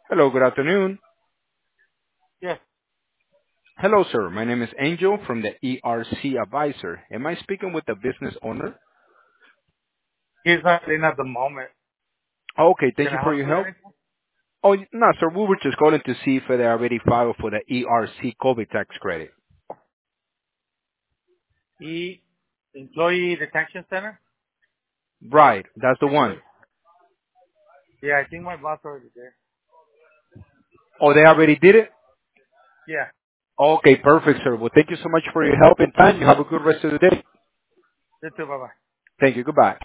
Hello, good afternoon. Yes. Hello, sir. My name is Angel from the ERC Advisor. Am I speaking with the business owner? He's not in at the moment. Okay, thank Can you I for help your you with help. anything? Oh, no, sir. We were just calling to see if they already filed for the ERC COVID tax credit. E Employee Detention Center? Right, that's the one. Yeah, I think my boss already did. Oh, they already did it? Yeah. Okay, perfect, sir. Well, thank you so much for your help and time. You have a good rest of the day. You too. Bye bye. Thank you. Goodbye.